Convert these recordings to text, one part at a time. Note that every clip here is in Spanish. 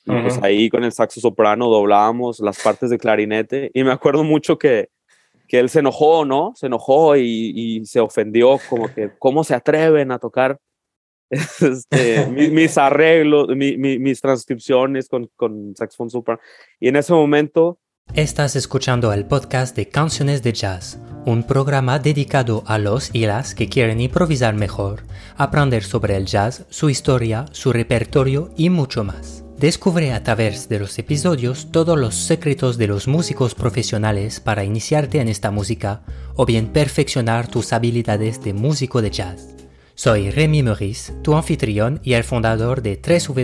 y pues Ujú. ahí con el saxo soprano doblábamos las partes de clarinete y me acuerdo mucho que él se enojó, ¿no? Se enojó y se ofendió, como que, ¿cómo se atreven a tocar mis arreglos, mis transcripciones con saxofón soprano? Y en ese momento... Estás escuchando el podcast de Canciones de Jazz, un programa dedicado a los y las que quieren improvisar mejor, aprender sobre el jazz, su historia, su repertorio y mucho más. Descubre a través de los episodios todos los secretos de los músicos profesionales para iniciarte en esta música o bien perfeccionar tus habilidades de músico de jazz. Soy Rémi Meurice, tu anfitrión y el fundador de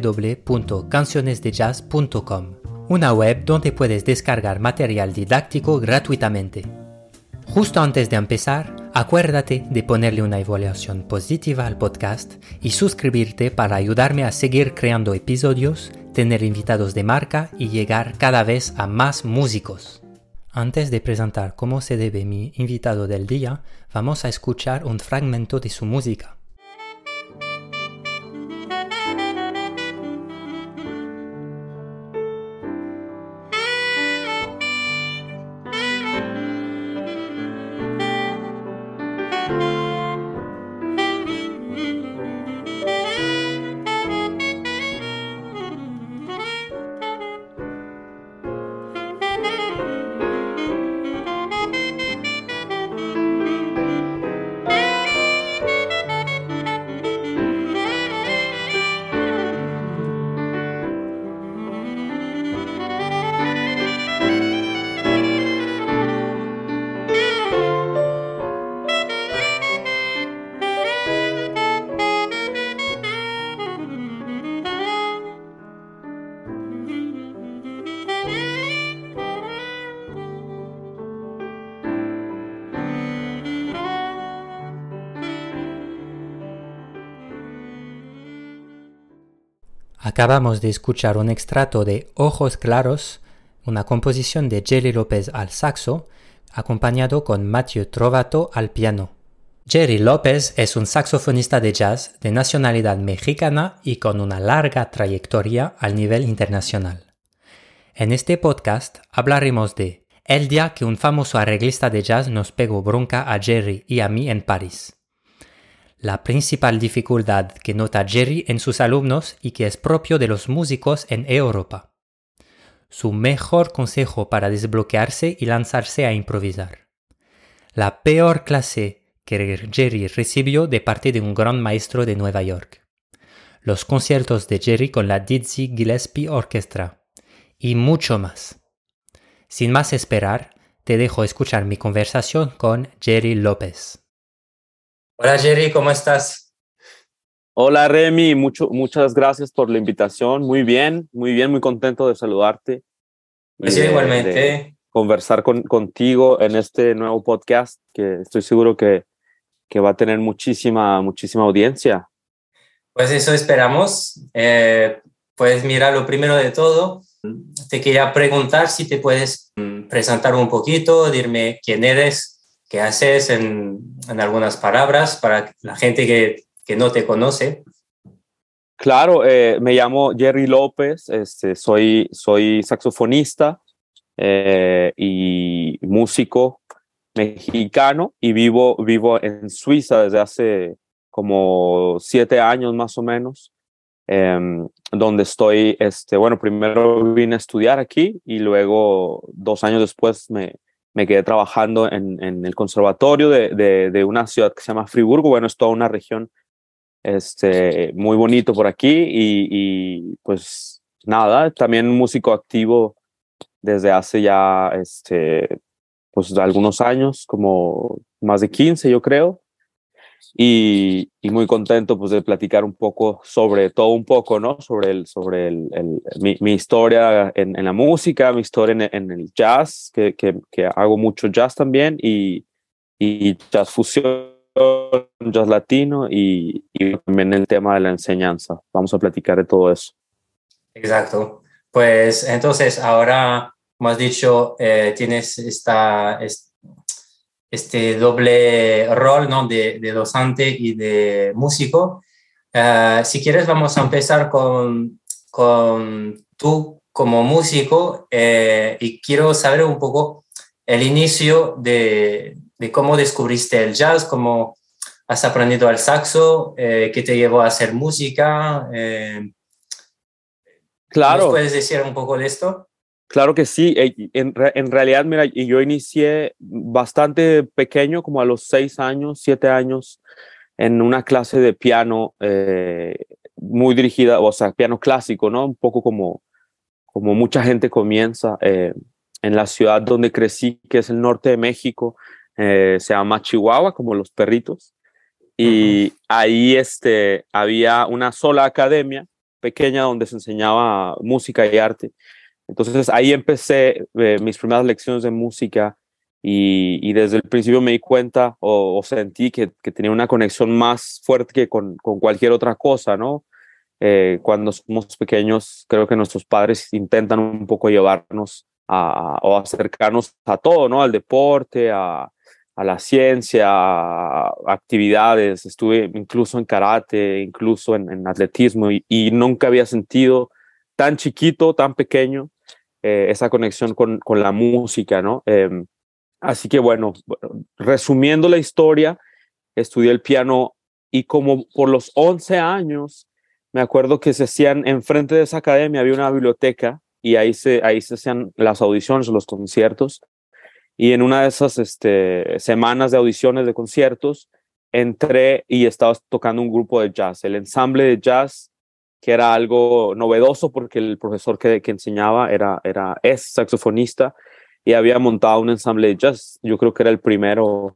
www.cancionesdejazz.com, una web donde puedes descargar material didáctico gratuitamente. Justo antes de empezar, acuérdate de ponerle una evaluación positiva al podcast y suscribirte para ayudarme a seguir creando episodios, tener invitados de marca y llegar cada vez a más músicos. Antes de presentar cómo se debe mi invitado del día, vamos a escuchar un fragmento de su música. Acabamos de escuchar un extracto de Ojos Claros, una composición de Jerry López al saxo, acompañado con Mathieu Trovato al piano. Jerry López es un saxofonista de jazz de nacionalidad mexicana y con una larga trayectoria al nivel internacional. En este podcast hablaremos de el día que un famoso arreglista de jazz nos pegó bronca a Jerry y a mí en París. La principal dificultad que nota Jerry en sus alumnos y que es propio de los músicos en Europa. Su mejor consejo para desbloquearse y lanzarse a improvisar. La peor clase que Jerry recibió de parte de un gran maestro de Nueva York. Los conciertos de Jerry con la Dizzy Gillespie Orchestra. Y mucho más. Sin más esperar, te dejo escuchar mi conversación con Jerry López. Hola Jerry, ¿cómo estás? Hola Remy, muchas gracias por la invitación. Muy bien, muy contento de saludarte y Pues yo de igualmente. conversar contigo en este nuevo podcast que estoy seguro que va a tener muchísima audiencia. Pues eso esperamos. Pues mira, lo primero de todo, te quería preguntar si te puedes presentar un poquito, dirme quién eres, qué haces en algunas palabras para la gente que no te conoce. Claro, me llamo Jerry López, soy saxofonista y músico mexicano y vivo en Suiza desde hace como 7 años más o menos, donde estoy, primero vine a estudiar aquí y luego 2 años después me quedé trabajando en el conservatorio de una ciudad que se llama Friburgo. Bueno, es toda una región muy bonito por aquí y pues nada, también músico activo desde hace ya pues algunos años, como más de 15 yo creo, y muy contento pues de platicar un poco sobre todo un poco, ¿no? Sobre mi historia en la música, mi historia en el jazz, que hago mucho jazz también y jazz fusión, jazz latino y también el tema de la enseñanza. Vamos a platicar de todo eso. Exacto. Pues entonces ahora, como has dicho, tienes este doble rol, ¿no? de docente y de músico. Si quieres, vamos a empezar con tú como músico y quiero saber un poco el inicio de cómo descubriste el jazz, cómo has aprendido el saxo, qué te llevó a hacer música. ¿Nos Claro, puedes decir un poco de esto? claro que sí. En realidad, mira, y yo inicié bastante pequeño, como a los 6 años, 7 años, en una clase de piano muy dirigida, o sea, piano clásico, ¿no? Un poco como mucha gente comienza en la ciudad donde crecí, que es el norte de México, se llama Chihuahua, como los perritos. Ujú. Y ahí había una sola academia pequeña donde se enseñaba música y arte. Entonces ahí empecé mis primeras lecciones de música y desde el principio me di cuenta o sentí que tenía una conexión más fuerte que con cualquier otra cosa, ¿no? Cuando somos pequeños, creo que nuestros padres intentan un poco llevarnos o acercarnos a todo, ¿no? Al deporte, a la ciencia, a actividades. Estuve incluso en karate, incluso en atletismo y nunca había sentido tan chiquito, tan pequeño, esa conexión con la música, ¿no? Así que bueno, resumiendo la historia, estudié el piano y como por los 11 años, me acuerdo que se hacían, enfrente de esa academia había una biblioteca y ahí se hacían las audiciones, los conciertos. Y en una de esas semanas de audiciones de conciertos, entré y estaba tocando un grupo de jazz, el ensamble de jazz, que era algo novedoso porque el profesor que enseñaba es saxofonista y había montado un ensamble de jazz. Yo creo que era el primero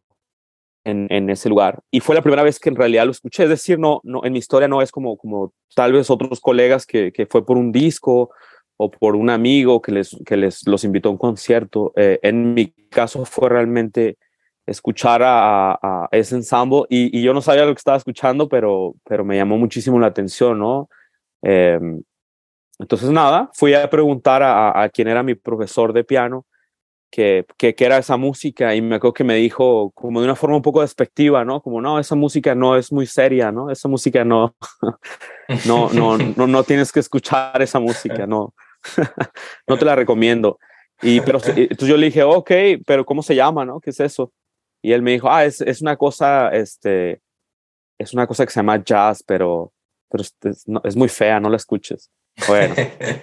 en ese lugar. Y fue la primera vez que en realidad lo escuché. Es decir, no, en mi historia no es como tal vez otros colegas que fue por un disco o por un amigo que los invitó a un concierto. En mi caso fue realmente escuchar a ese ensamble y yo no sabía lo que estaba escuchando, pero me llamó muchísimo la atención, ¿no? Eh, entonces, nada, fui a preguntar a quién era mi profesor de piano que era esa música y me acuerdo que me dijo como de una forma un poco despectiva, ¿no? Como, no, esa música no es muy seria, ¿no? Esa música no, no tienes que escuchar esa música, no, no te la recomiendo. Entonces yo le dije, ok, pero ¿cómo se llama, no? ¿Qué es eso? Y él me dijo, es una cosa que se llama jazz, pero es muy fea, no la escuches. Bueno,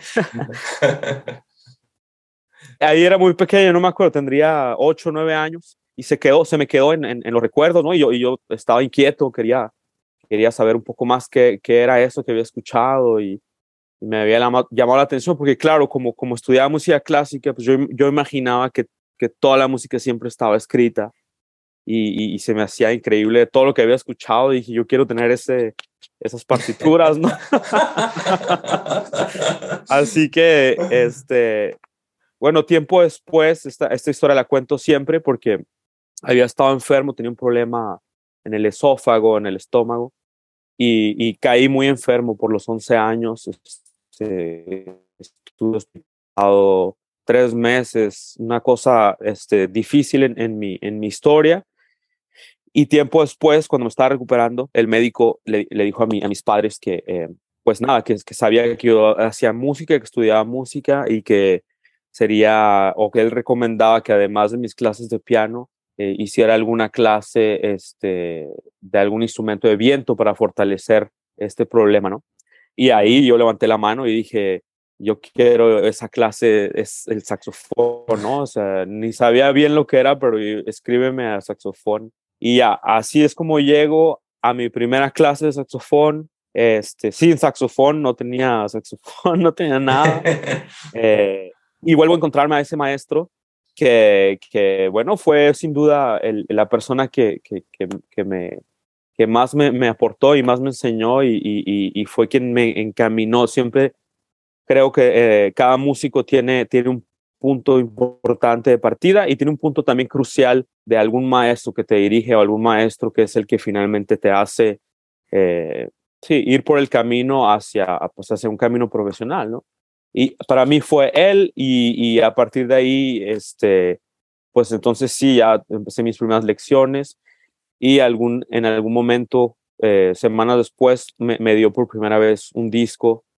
ahí era muy pequeño, no me acuerdo, tendría 8 o 9 años y se me quedó en los recuerdos, ¿no? Y yo estaba inquieto, quería saber un poco más qué era eso que había escuchado y me había llamado la atención porque, claro, como estudiaba música clásica, pues yo imaginaba que toda la música siempre estaba escrita y se me hacía increíble todo lo que había escuchado. Dije, yo quiero tener esas partituras, ¿no? Así que, bueno, tiempo después, esta historia la cuento siempre porque había estado enfermo, tenía un problema en el esófago, en el estómago, y caí muy enfermo por los 11 años. Estuve hospitalizado 3 meses, una cosa difícil en mi historia. Y tiempo después, cuando me estaba recuperando, el médico le dijo a mis padres que, pues nada, que sabía que yo hacía música, que estudiaba música y que o que él recomendaba que además de mis clases de piano, hiciera alguna clase de algún instrumento de viento para fortalecer este problema, ¿no? Y ahí yo levanté la mano y dije, yo quiero esa clase, es el saxofón, ¿no? O sea, ni sabía bien lo que era, pero escríbeme a saxofón. Y ya, así es como llego a mi primera clase de saxofón, sin saxofón, no tenía saxofón, no tenía nada. Eh, y vuelvo a encontrarme a ese maestro que bueno, fue sin duda la persona que más me aportó y más me enseñó y fue quien me encaminó. Siempre creo que cada músico tiene un punto importante de partida y tiene un punto también crucial de algún maestro que te dirige o algún maestro que es el que finalmente te hace sí, ir por el camino pues hacia un camino profesional, ¿no? Y para mí fue él y a partir de ahí, pues entonces sí, ya empecé mis primeras lecciones y en algún momento, semanas después, me dio por primera vez un disco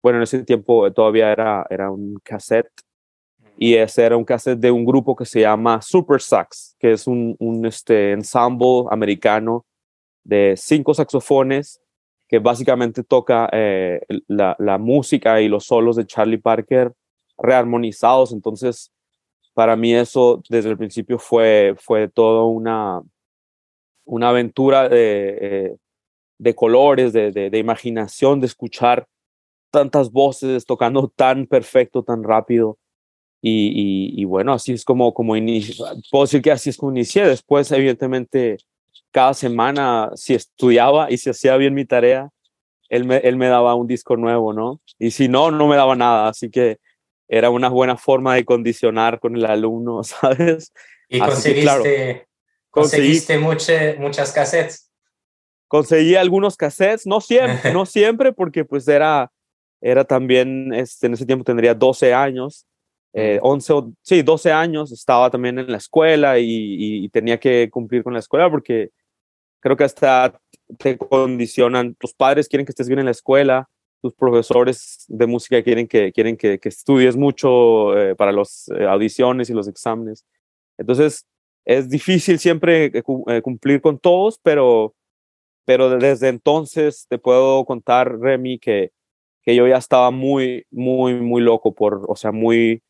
bueno, en ese tiempo todavía era un cassette, y ese era un cassette de un grupo que se llama Super Sax, que es un ensemble americano de 5 saxofones que básicamente toca la música y los solos de Charlie Parker rearmonizados. Entonces, para mí eso desde el principio fue toda una aventura de colores, de imaginación, de escuchar tantas voces tocando tan perfecto, tan rápido. Y bueno, así es como puedo decir que así es como inicié. Después, evidentemente, cada semana, si estudiaba y si hacía bien mi tarea, él me daba un disco nuevo, ¿no? Y si no, no me daba nada. Así que era una buena forma de condicionar con el alumno, ¿sabes? ¿Y Así que, claro, conseguí, conseguiste muchas cassettes? conseguí algunos cassettes, no siempre, porque pues era también, en ese tiempo tendría 12 años, 11, sí, 12 años, estaba también en la escuela y tenía que cumplir con la escuela porque creo que hasta te condicionan, tus padres quieren que estés bien en la escuela, tus profesores de música quieren que estudies mucho para las audiciones y los exámenes. Entonces, es difícil siempre cumplir con todos, pero desde entonces te puedo contar, Remy, que yo ya estaba muy, muy, muy loco o sea, muy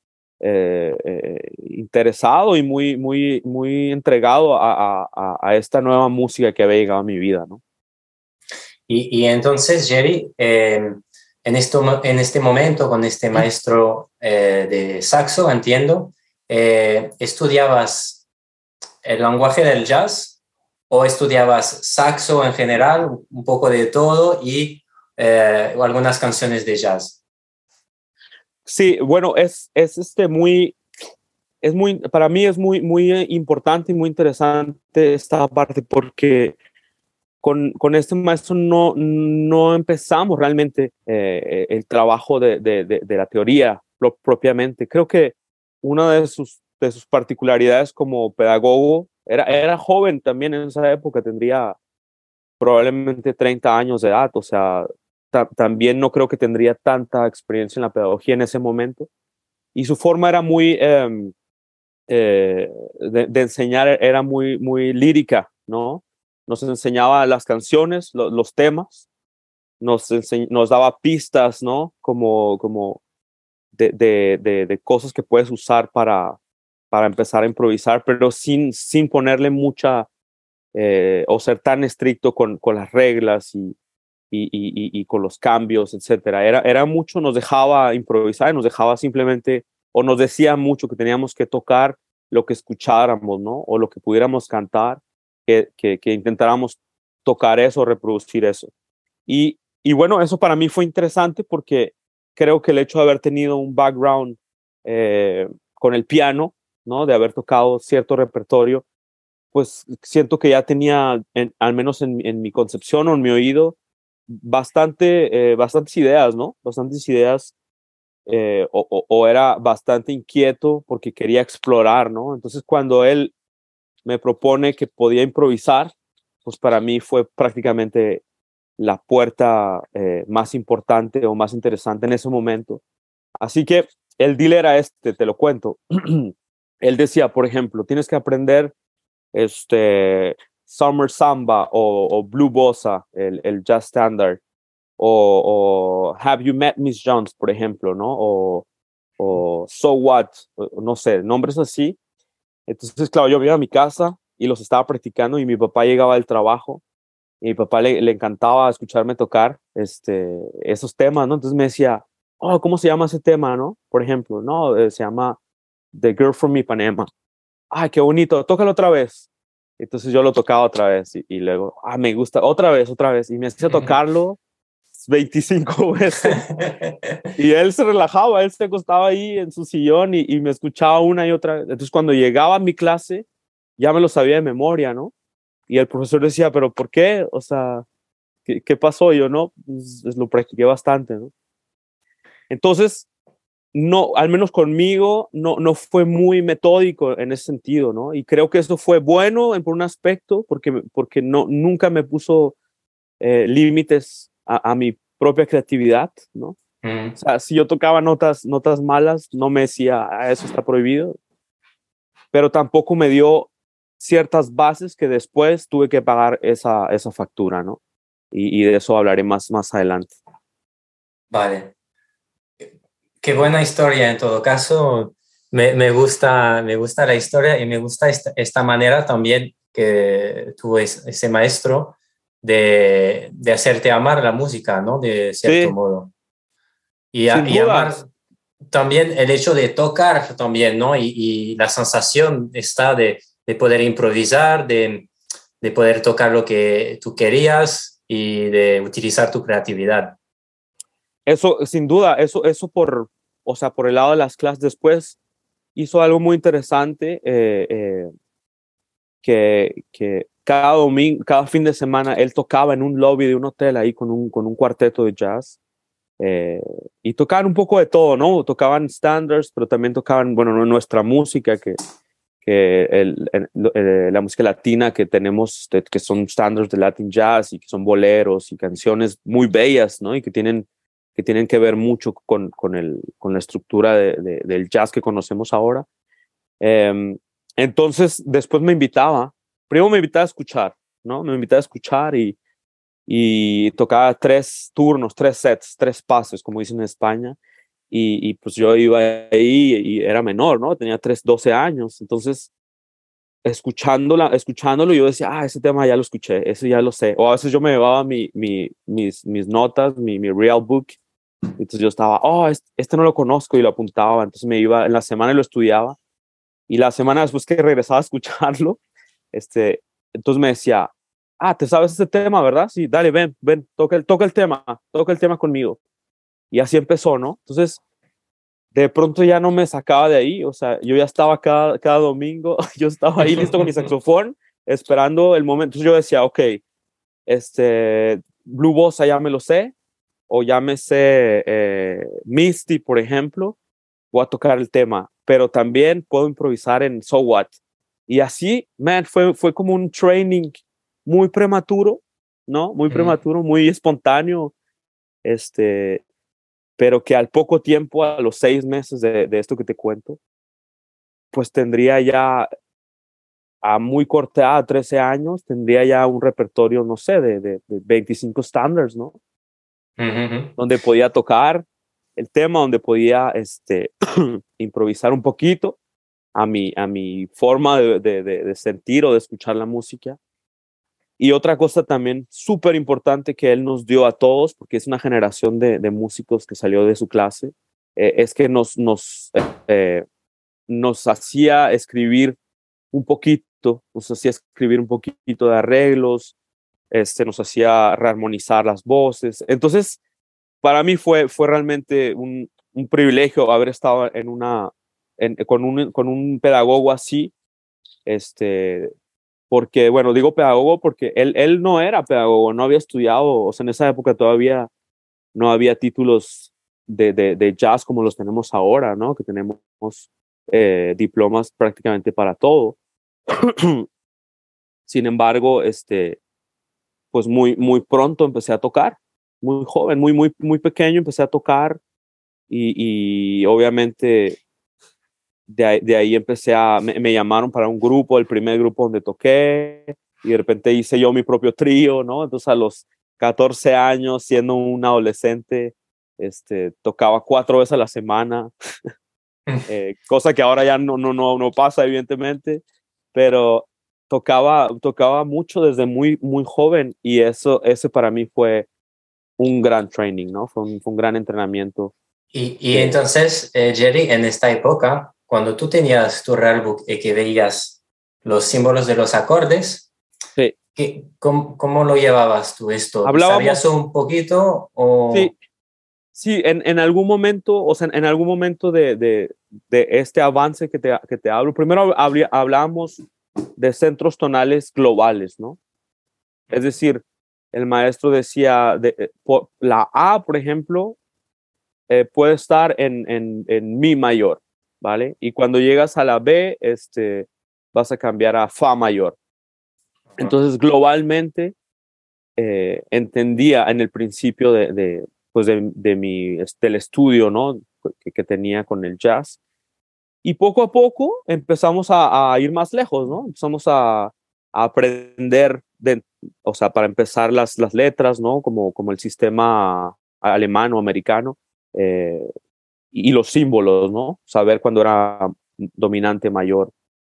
interesado y muy, muy, muy entregado a esta nueva música que había llegado a mi vida, ¿no? Y entonces, Jerry, en este momento, con este maestro de saxo, entiendo, ¿estudiabas el lenguaje del jazz o estudiabas saxo en general, un poco de todo y o algunas canciones de jazz? Sí, bueno, para mí es muy, muy importante y muy interesante esta parte porque con este maestro no empezamos realmente el trabajo de la teoría propiamente. Creo que una de sus particularidades como pedagogo era joven también en esa época, tendría probablemente 30 años de edad, o sea, también no creo que tendría tanta experiencia en la pedagogía en ese momento. Y su forma era muy, de enseñar era muy, muy lírica, ¿no? Nos enseñaba las canciones, los temas, nos daba pistas, ¿no? Como de cosas que puedes usar para empezar a improvisar, pero sin ponerle mucha, o ser tan estricto con las reglas y con los cambios, etcétera. Era mucho, nos dejaba improvisar, nos dejaba simplemente, o nos decía mucho que teníamos que tocar lo que escucháramos, ¿no? O lo que pudiéramos cantar, que intentáramos tocar eso, reproducir eso. Y bueno, eso para mí fue interesante porque creo que el hecho de haber tenido un background con el piano, ¿no? De haber tocado cierto repertorio, pues siento que ya tenía, al menos en mi concepción o en mi oído, bastantes ideas, ¿no? Bastantes ideas, o era bastante inquieto porque quería explorar, ¿no? Entonces, cuando él me propone que podía improvisar, pues para mí fue prácticamente la puerta más importante o más interesante en ese momento. Así que el deal era te lo cuento. Él decía, por ejemplo, tienes que aprender Summer Samba o Blue Bossa, el jazz standard, o Have You Met Miss Jones, por ejemplo, ¿no? O So What, no sé, nombres así. Entonces, claro, yo iba a mi casa y los estaba practicando y mi papá llegaba del trabajo y mi papá le encantaba escucharme tocar esos temas, ¿no? Entonces me decía, oh, ¿cómo se llama ese tema, no? Por ejemplo, no, se llama The Girl from Ipanema. Ay, qué bonito, tócalo otra vez. Entonces yo lo tocaba otra vez y luego, me gusta, otra vez. Y me hacía tocarlo 25 veces. Y él se relajaba, él se acostaba ahí en su sillón y me escuchaba una y otra vez. Entonces cuando llegaba a mi clase, ya me lo sabía de memoria, ¿no? Y el profesor decía, ¿pero por qué? O sea, ¿qué pasó? Yo, no, pues lo practiqué bastante, ¿no? Entonces, no, al menos conmigo, no fue muy metódico en ese sentido, ¿no? Y creo que eso fue bueno por un aspecto, porque nunca me puso límites a mi propia creatividad, ¿no? Mm. O sea, si yo tocaba notas malas, no me decía, eso está prohibido, pero tampoco me dio ciertas bases que después tuve que pagar esa factura, ¿no? Y de eso hablaré más adelante. Vale. Qué buena historia en todo caso. Me gusta la historia y me gusta esta manera también que tuvo ese maestro de hacerte amar la música, ¿no? De cierto Sí, modo. sin Y duda. amar también el hecho de tocar también, ¿no? Y la sensación está de poder improvisar, de poder tocar lo que tú querías y de utilizar tu creatividad. Eso, sin duda, eso o sea, por el lado de las clases después hizo algo muy interesante, que cada domingo, cada fin de semana, él tocaba en un lobby de un hotel ahí con un cuarteto de jazz. eh, y tocaban un poco de todo, ¿no? Tocaban standards, pero también tocaban, bueno, nuestra música, la música latina que tenemos, que son standards de Latin jazz y que son boleros y canciones muy bellas, ¿no? Y que tienen que ver mucho con la estructura del jazz que conocemos ahora. Eh, entonces, después primero me invitaba a escuchar, ¿no? Me invitaba a escuchar y tocaba 3 turnos, 3 sets, 3 pases, como dicen en España. Y pues yo iba ahí y era menor, ¿no? Tenía 12 años. Entonces, escuchándolo, yo decía, ese tema ya lo escuché, ese ya lo sé. O a veces yo me llevaba mis notas, mi real book. Entonces yo estaba, este no lo conozco y lo apuntaba. Entonces me iba en la semana y lo estudiaba. Y la semana después que regresaba a escucharlo, entonces me decía, ¿te sabes este tema, verdad? Sí, dale, ven, toca el tema conmigo. Y así empezó, ¿no? Entonces, de pronto ya no me sacaba de ahí, o sea, yo ya estaba cada domingo, yo estaba ahí listo con mi saxofón, esperando el momento. Entonces yo decía, ok, Blue Bossa ya me lo sé, o ya me sé Misty, por ejemplo, voy a tocar el tema, pero también puedo improvisar en So What. Y así, man, fue como un training muy prematuro, ¿no? Muy Mm. prematuro, muy espontáneo, pero que al poco tiempo, a los 6 meses de esto que te cuento, pues tendría ya a muy corta edad, 13 años, tendría ya un repertorio, no sé, de 25 standards, ¿no? Ujú. Donde podía tocar el tema, donde podía improvisar un poquito a mi forma de sentir o de escuchar la música. Y otra cosa también súper importante que él nos dio a todos, porque es una generación de músicos que salió de su clase, es que nos hacía escribir un poquito de arreglos, nos hacía rearmonizar las voces. Entonces, para mí fue realmente un privilegio haber estado con un pedagogo así, porque, bueno, digo pedagogo porque él no era pedagogo, no había estudiado, o sea, en esa época todavía no había títulos de jazz como los tenemos ahora, ¿no? Que tenemos diplomas prácticamente para todo. Sin embargo, pues muy pronto empecé a tocar, muy joven, muy pequeño empecé a tocar y obviamente de ahí me llamaron para un grupo, el primer grupo donde toqué y de repente hice yo mi propio trío, ¿no? Entonces a los 14 años, siendo un adolescente, tocaba 4 veces a la semana, cosa que ahora ya no pasa, evidentemente, pero tocaba mucho desde muy joven y ese para mí fue un gran training, ¿no? Fue un gran entrenamiento. Y entonces, Jerry, en esta época, cuando tú tenías tu rarebook y que veías los símbolos de los acordes, Sí, ¿cómo lo llevabas tú esto? ¿Sabías hablábamos, un poquito o...? sí, sí, en algún momento, o sea, en algún momento de este avance que te hablo, primero hablamos de centros tonales globales, ¿no? Es decir, el maestro decía, la A, por ejemplo, puede estar en mi mayor, ¿vale? Y cuando llegas a la B, vas a cambiar a fa mayor. Entonces, globalmente, entendía en el principio pues del estudio, ¿no? Que tenía con el jazz. Y poco a poco empezamos a ir más lejos, ¿no? Empezamos a aprender, o sea, para empezar las letras, ¿no? Como el sistema alemán o americano, y los símbolos, ¿no? Saber cuándo era dominante mayor.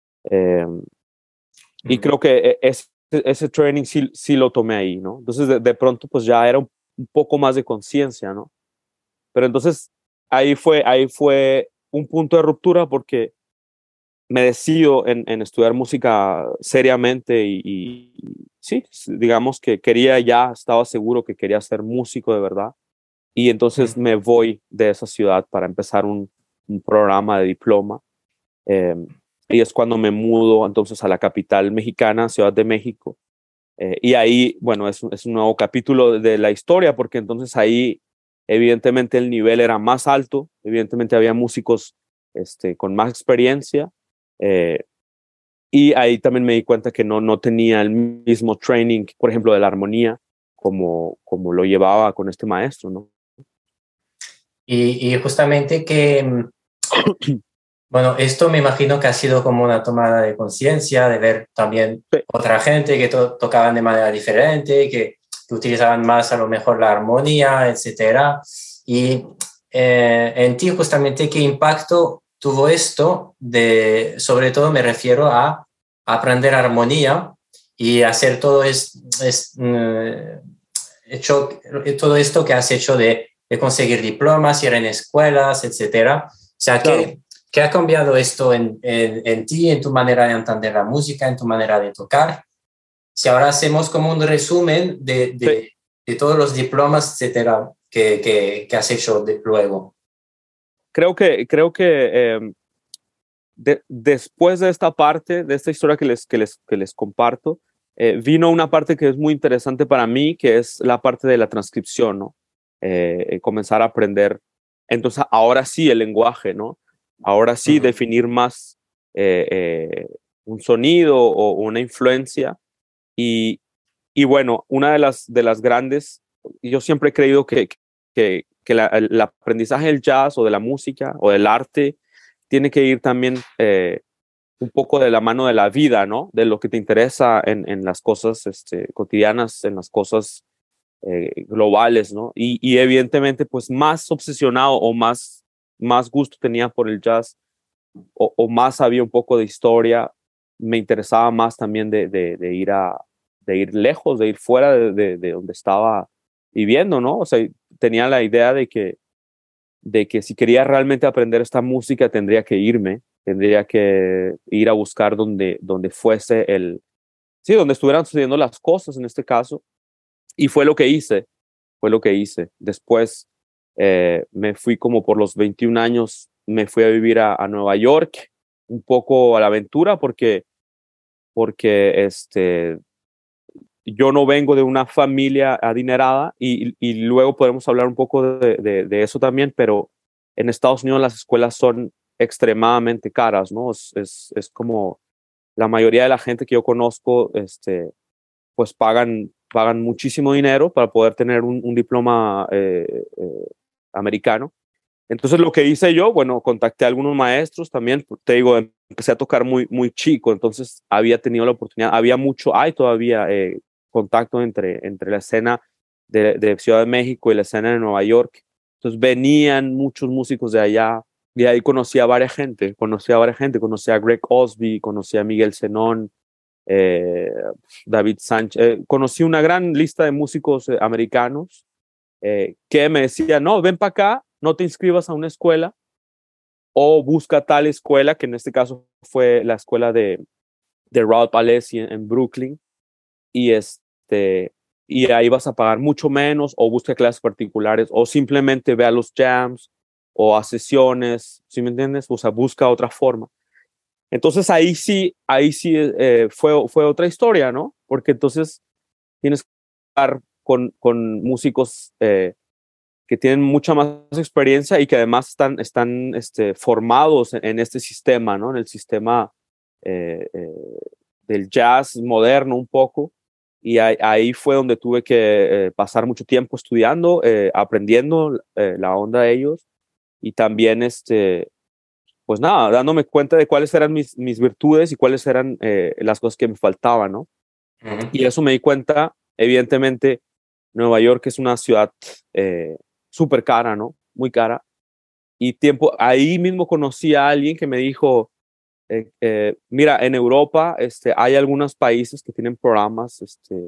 Y creo que ese training sí lo tomé ahí, ¿no? Entonces, de pronto, pues ya era un poco más de conciencia, ¿no? Pero entonces, ahí fue un punto de ruptura porque me decido en estudiar música seriamente y sí, digamos que estaba seguro que quería ser músico de verdad. Y entonces me voy de esa ciudad para empezar un programa de diploma. Y es cuando me mudo entonces a la capital mexicana, Ciudad de México. Y ahí, bueno, es un nuevo capítulo de la historia, porque entonces ahí evidentemente el nivel era más alto, evidentemente había músicos con más experiencia. Y ahí también me di cuenta que no tenía el mismo training, por ejemplo, de la armonía, como lo llevaba con este maestro, ¿no? Y justamente que, bueno, esto me imagino que ha sido como una tomada de conciencia, de ver también Sí. otra gente que tocaban de manera diferente, que utilizaban más a lo mejor la armonía, etcétera. Y en ti justamente, ¿qué impacto tuvo esto? Sobre todo me refiero a aprender armonía y hacer todo todo esto que has hecho de conseguir diplomas, ir en escuelas, etcétera. O sea, Claro. ¿qué ha cambiado esto en ti, en tu manera de entender la música, en tu manera de tocar? Si ahora hacemos como un resumen de todos los diplomas, etcétera, que has hecho luego. Creo que después de esta parte, de esta historia que les comparto, vino una parte que es muy interesante para mí, que es la parte de la transcripción, ¿no? Comenzar a aprender. Entonces, ahora sí el lenguaje, ¿no? Ahora sí definir más un sonido o una influencia. Y, y bueno, una de las grandes, yo siempre he creído que el aprendizaje del jazz o de la música o del arte tiene que ir también un poco de la mano de la vida, ¿no? De lo que te interesa en las cosas cotidianas, en las cosas globales, ¿no? Y evidentemente, pues más obsesionado o más gusto tenía por el jazz o más había un poco de historia, me interesaba más también de ir lejos, de ir fuera de donde estaba viviendo, ¿no? O sea, tenía la idea de que si quería realmente aprender esta música tendría que ir a buscar donde fuese sí, donde estuvieran sucediendo las cosas en este caso. Y fue lo que hice. Después me fui como por los 21 años, me fui a vivir a Nueva York, un poco a la aventura, porque yo no vengo de una familia adinerada y luego podemos hablar un poco de eso también, pero en Estados Unidos las escuelas son extremadamente caras, ¿no? Es como la mayoría de la gente que yo conozco, pues pagan muchísimo dinero para poder tener un diploma americano. Entonces lo que hice yo, bueno, contacté a algunos maestros también, te digo, empecé a tocar muy chico, entonces había tenido la oportunidad, hay todavía contacto entre la escena de Ciudad de México y la escena de Nueva York. Entonces venían muchos músicos de allá y ahí conocí a varias gente, conocí a Greg Osby, conocí a Miguel Zenón, David Sánchez, conocí una gran lista de músicos americanos que me decían, no, ven para acá, no te inscribas a una escuela o busca tal escuela, que en este caso fue la escuela de Raúl Alessi en Brooklyn, y y ahí vas a pagar mucho menos, o busca clases particulares, o simplemente ve a los jams, o a sesiones, ¿sí me entiendes? O sea, busca otra forma. Entonces ahí sí fue otra historia, ¿no? Porque entonces tienes que estar con músicos que tienen mucha más experiencia y que además están formados en este sistema, ¿no? En el sistema eh, eh, del jazz moderno un poco. y ahí fue donde tuve que pasar mucho tiempo estudiando, aprendiendo la onda de ellos y también, pues nada, dándome cuenta de cuáles eran mis virtudes y cuáles eran las cosas que me faltaban, ¿no? Ujú. Y eso me di cuenta, evidentemente, Nueva York es una ciudad súper cara, ¿no? Muy cara. Y ahí mismo conocí a alguien que me dijo, mira, en Europa hay algunos países que tienen programas,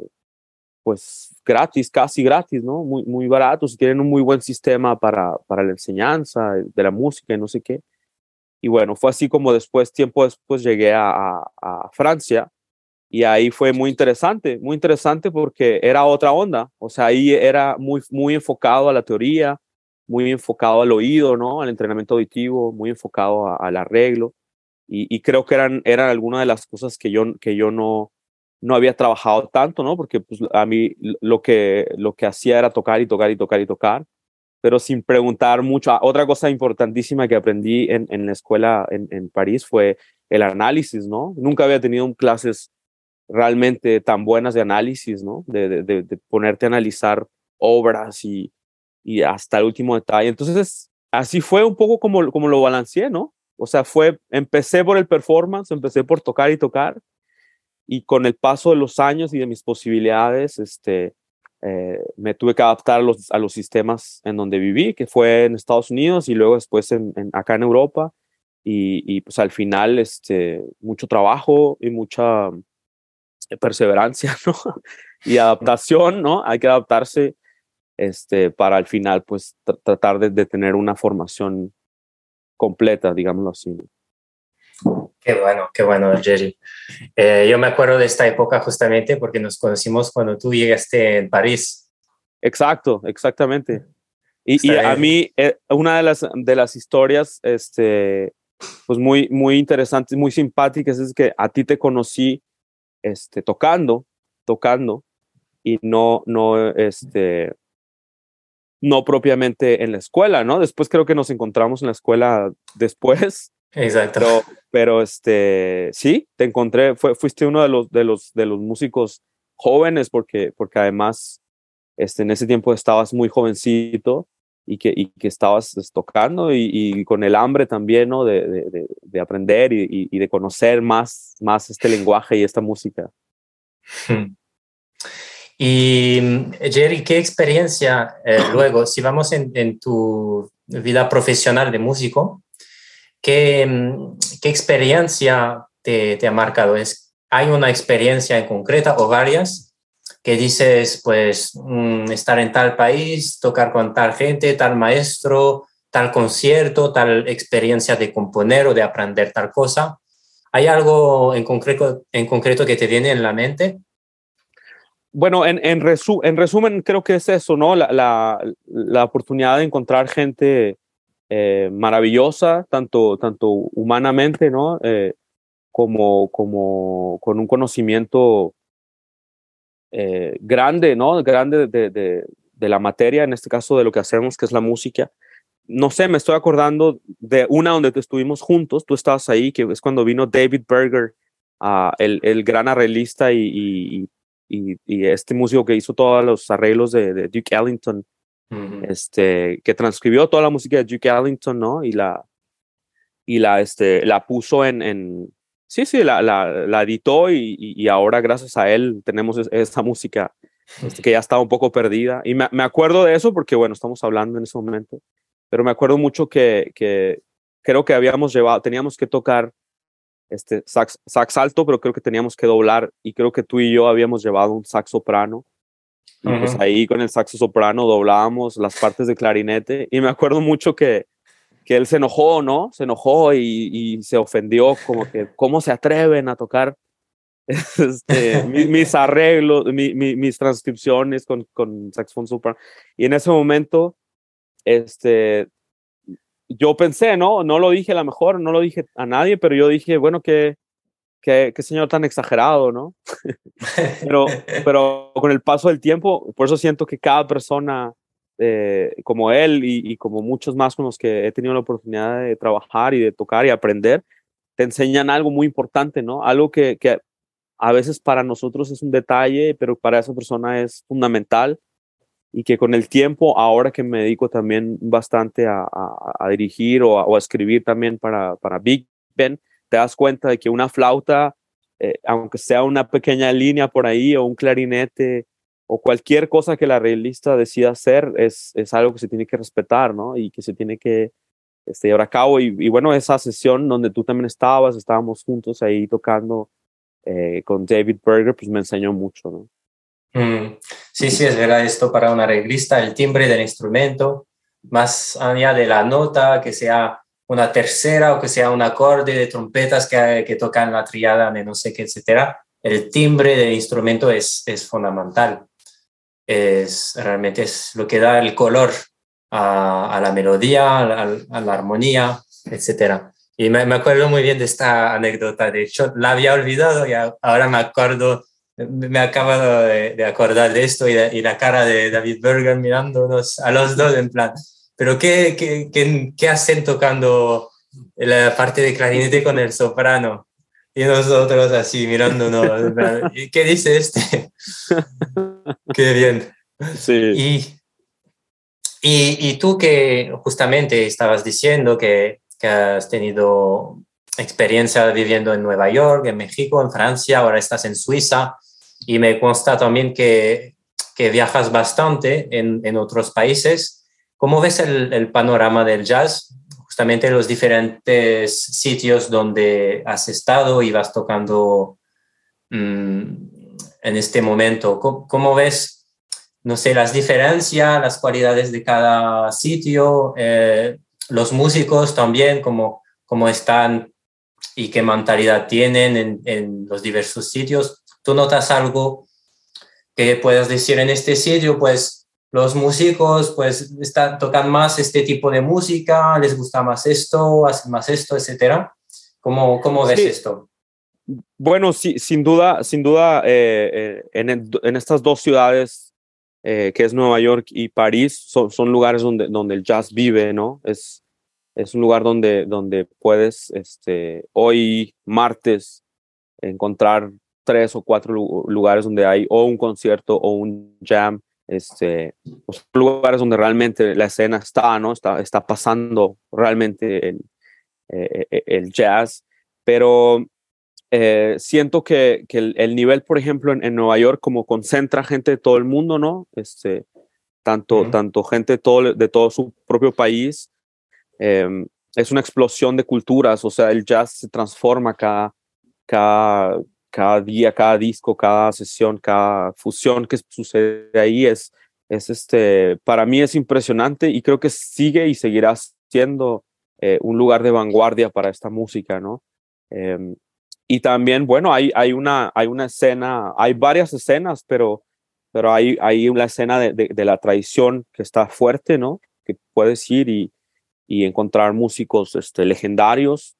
pues gratis, casi gratis, ¿no? Muy, muy baratos y tienen un muy buen sistema para la enseñanza de la música y no sé qué. Y bueno, fue así como tiempo después llegué a Francia y ahí fue muy interesante porque era otra onda. O sea, ahí era muy, muy enfocado a la teoría, muy enfocado al oído, ¿no? Al entrenamiento auditivo, muy enfocado al arreglo. Y creo que eran algunas de las cosas que yo no había trabajado tanto, ¿no? Porque pues, a mí lo que hacía era tocar y tocar y tocar y tocar, pero sin preguntar mucho. Otra cosa importantísima que aprendí en la escuela en París fue el análisis, ¿no? Nunca había tenido clases realmente tan buenas de análisis, ¿no? De ponerte a analizar obras y hasta el último detalle. Entonces, así fue un poco como lo balanceé, ¿no? O sea, empecé por el performance, empecé por tocar y tocar, y con el paso de los años y de mis posibilidades, me tuve que adaptar a los sistemas en donde viví, que fue en Estados Unidos y luego después acá en Europa. Y pues al final, mucho trabajo y mucha perseverancia, ¿no? Y adaptación, ¿no? Hay que adaptarse, para al final, pues, tratar de tener una formación completa, digámoslo así, ¿no? Qué bueno, Jerry. Yo me acuerdo de esta época justamente porque nos conocimos cuando tú llegaste en París. Exacto, exactamente. Y Está a bien. mí, una de las historias, pues muy, muy interesantes, muy simpáticas, es que a ti te conocí, tocando, y no propiamente en la escuela, ¿no? Después creo que nos encontramos en la escuela después, Exacto. pero sí, te encontré, fuiste uno de los músicos jóvenes, porque además, en ese tiempo estabas muy jovencito y que estabas tocando y con el hambre también, ¿no? De aprender y de conocer más este lenguaje y esta música. Y Jerry, ¿qué experiencia luego, si vamos en tu vida profesional de músico, qué experiencia te ha marcado? ¿Hay una experiencia en concreta o varias que dices, pues, estar en tal país, tocar con tal gente, tal maestro, tal concierto, tal experiencia de componer o de aprender tal cosa? ¿Hay algo en concreto que te viene en la mente? Bueno, en resumen, creo que es eso, ¿no? La oportunidad de encontrar gente maravillosa, tanto humanamente, ¿no? Como con un conocimiento grande, ¿no? Grande de la materia, en este caso de lo que hacemos, que es la música. No sé, me estoy acordando de una donde estuvimos juntos, tú estabas ahí, que es cuando vino David Berger, el gran arreglista y este músico que hizo todos los arreglos de Duke Ellington, Ujú. que transcribió toda la música de Duke Ellington, ¿no? La puso sí, sí, la editó y ahora gracias a él tenemos esa música, que ya estaba un poco perdida. Y me acuerdo de eso porque, bueno, estamos hablando en ese momento, pero me acuerdo mucho que creo que teníamos que tocar sax alto, pero creo que teníamos que doblar y creo que tú y yo habíamos llevado un sax soprano. Y pues Ujú. ahí con el saxo soprano doblábamos las partes de clarinete y me acuerdo mucho que él se enojó, ¿no? Se enojó y se ofendió, como que, ¿cómo se atreven a tocar mis arreglos, mis transcripciones con saxofón soprano? Y en ese momento, yo pensé, ¿no? No lo dije a lo mejor, no lo dije a nadie, pero yo dije, bueno, qué señor tan exagerado, ¿no? Pero con el paso del tiempo, por eso siento que cada persona, como él y como muchos más con los que he tenido la oportunidad de trabajar y de tocar y aprender, te enseñan algo muy importante, ¿no? Algo que a veces para nosotros es un detalle, pero para esa persona es fundamental, y que con el tiempo, ahora que me dedico también bastante a dirigir o a escribir también para Big Ben, te das cuenta de que una flauta, aunque sea una pequeña línea por ahí o un clarinete o cualquier cosa que la arreglista decida hacer, es algo que se tiene que respetar, ¿no? Y que se tiene que llevar a cabo. Y bueno, esa sesión donde tú también estábamos juntos ahí tocando con David Berger, pues me enseñó mucho, ¿no? Sí, sí, es verdad esto para un arreglista, el timbre del instrumento, más allá de la nota, que sea una tercera o que sea un acorde de trompetas que tocan la tríada de no sé qué, etcétera. El timbre del instrumento es fundamental. Realmente es lo que da el color a la melodía, a la armonía, etcétera. Y me acuerdo muy bien de esta anécdota. De hecho, la había olvidado y ahora me acuerdo. Me acabo de acordar de esto y la cara de David Berger mirándonos a los dos en plan, pero ¿qué hacen tocando la parte de clarinete con el soprano? Y nosotros así mirándonos, en plan, ¿y qué dice este? Qué bien. Sí. Y tú que justamente estabas diciendo que has tenido experiencia viviendo en Nueva York, en México, en Francia, ahora estás en Suiza, y me consta también que viajas bastante en otros países. ¿Cómo ves el panorama del jazz? Justamente los diferentes sitios donde has estado y vas tocando en este momento. ¿Cómo ves, no sé, las diferencias, las cualidades de cada sitio, los músicos también, cómo están y qué mentalidad tienen en los diversos sitios? ¿Tú notas algo que puedas decir en este sitio? Pues los músicos pues tocan más este tipo de música, les gusta más esto, hacen más esto, etcétera. ¿Cómo ves Sí. esto? Bueno, sí, sin duda, en estas dos ciudades, que es Nueva York y París, son lugares donde el jazz vive, ¿no? Es un lugar donde puedes, hoy martes, encontrar 3 o 4 lugares donde hay o un concierto o un jam, pues, lugares donde realmente la escena está, ¿no? Está pasando realmente el jazz, pero siento que el nivel, por ejemplo, en Nueva York, como concentra gente de todo el mundo, ¿no? Tanto gente de todo su propio país, eh, es una explosión de culturas. O sea, el jazz se transforma cada, cada día, cada disco, cada sesión, cada fusión que sucede ahí para mí es impresionante, y creo que sigue y seguirá siendo un lugar de vanguardia para esta música, ¿no? Y también, bueno, hay una escena, hay varias escenas, pero hay una escena de la tradición que está fuerte, ¿no? Que puedes ir y encontrar músicos legendarios